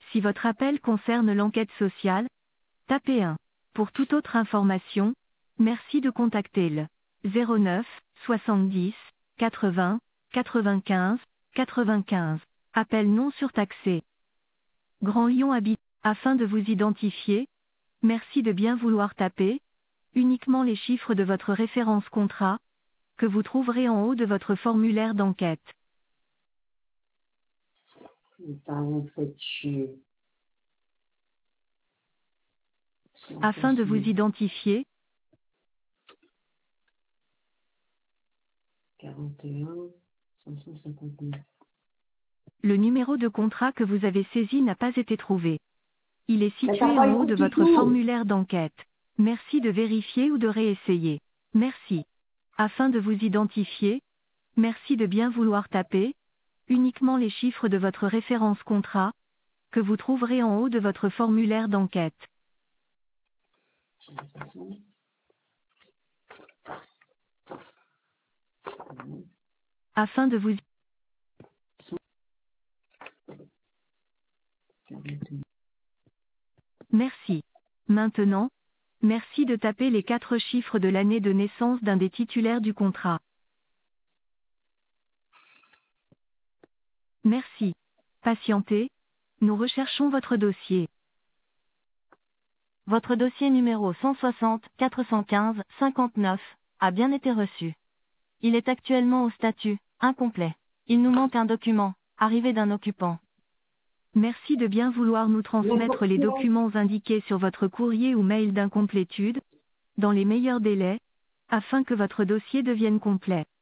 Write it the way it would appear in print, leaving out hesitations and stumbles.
Si votre appel concerne l'enquête sociale, tapez 1. Pour toute autre information, merci de contacter le 09 70 80 95 95. Appel non surtaxé. Grand Lyon Habitat. Afin de vous identifier, merci de bien vouloir taper uniquement les chiffres de votre référence contrat, que vous trouverez en haut de votre formulaire d'enquête. Afin de vous identifier, 41 559. le numéro de contrat que vous avez saisi n'a pas été trouvé. Il est situé en haut de votre formulaire d'enquête. Merci de vérifier ou de réessayer. Merci. Afin de vous identifier, merci de bien vouloir taper uniquement les chiffres de votre référence contrat, que vous trouverez en haut de votre formulaire d'enquête. Afin de vous... Merci. Maintenant, merci de taper les 4 chiffres de l'année de naissance d'un des titulaires du contrat. Merci. Patientez, nous recherchons votre dossier. Votre dossier numéro 160 415 59 a bien été reçu. Il est actuellement au statut incomplet. Il nous manque un document, arrivé d'un occupant. Merci de bien vouloir nous transmettre les documents indiqués sur votre courrier ou mail d'incomplétude, dans les meilleurs délais, afin que votre dossier devienne complet.